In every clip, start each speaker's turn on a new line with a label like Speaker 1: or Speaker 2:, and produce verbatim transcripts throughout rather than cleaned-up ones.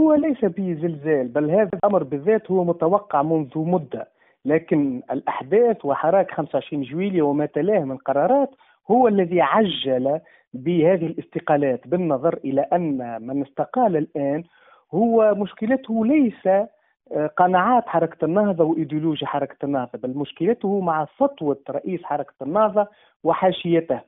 Speaker 1: هو ليس بزلزال، بل هذا الأمر بالذات هو متوقع منذ مدة، لكن الأحداث وحراك خمسة وعشرين جويلية وما تلاه من قرارات هو الذي عجل بهذه الاستقالات، بالنظر إلى أن من استقال الآن هو مشكلته ليس آه، قناعات حركة النهضة وإيديولوجيا حركة النهضة، بل مشكلته مع سطوة رئيس حركة النهضة وحاشيته،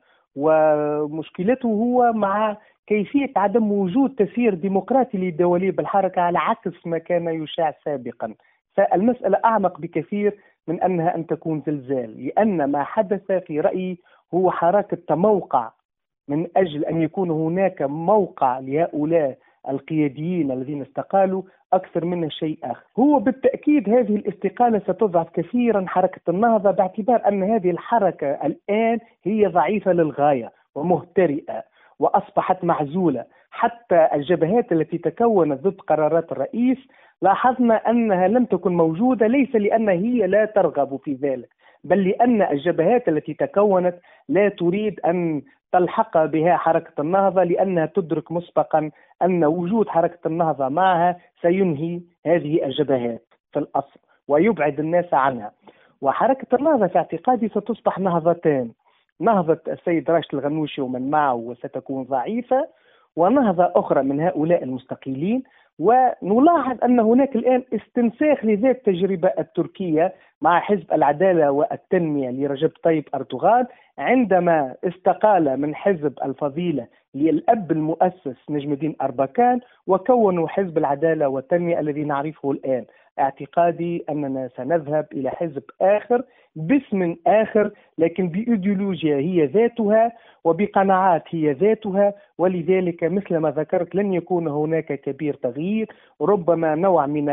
Speaker 1: ومشكلته هو مع كيفية عدم وجود تسيير ديمقراطي لدواليب الحركة على عكس ما كان يشاع سابقا. فالمسألة أعمق بكثير من أنها أن تكون زلزال، لأن ما حدث في رأيي هو حركة تموقع من أجل أن يكون هناك موقع لهؤلاء القياديين الذين استقالوا أكثر من شيء آخر. هو بالتأكيد هذه الاستقالة ستضعف كثيرا حركة النهضة، باعتبار أن هذه الحركة الآن هي ضعيفة للغاية ومهترئة وأصبحت معزولة. حتى الجبهات التي تكونت ضد قرارات الرئيس لاحظنا أنها لم تكن موجودة، ليس لأن هي لا ترغب في ذلك، بل لأن الجبهات التي تكونت لا تريد أن تلحق بها حركة النهضة، لأنها تدرك مسبقا أن وجود حركة النهضة معها سينهي هذه الجبهات في الأصل ويبعد الناس عنها. وحركة النهضة في اعتقادي ستصبح نهضتان: نهضة السيد راشد الغنوشي ومن معه وستكون ضعيفة، ونهضة أخرى من هؤلاء المستقيلين. ونلاحظ أن هناك الآن استنساخ لذات التجربة التركية مع حزب العدالة والتنمية لرجب طيب أردوغان، عندما استقال من حزب الفضيلة للأب المؤسس نجم الدين أربكان وكونوا حزب العدالة والتنمية الذي نعرفه الآن. اعتقادي أننا سنذهب إلى حزب آخر باسم آخر، لكن بإيديولوجيا هي ذاتها وبقناعات هي ذاتها، ولذلك مثل ما ذكرت لن يكون هناك كبير تغيير، ربما نوع من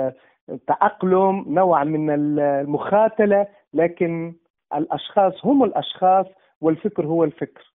Speaker 1: التأقلم، نوع من المخاتلة، لكن الأشخاص هم الأشخاص والفكر هو الفكر.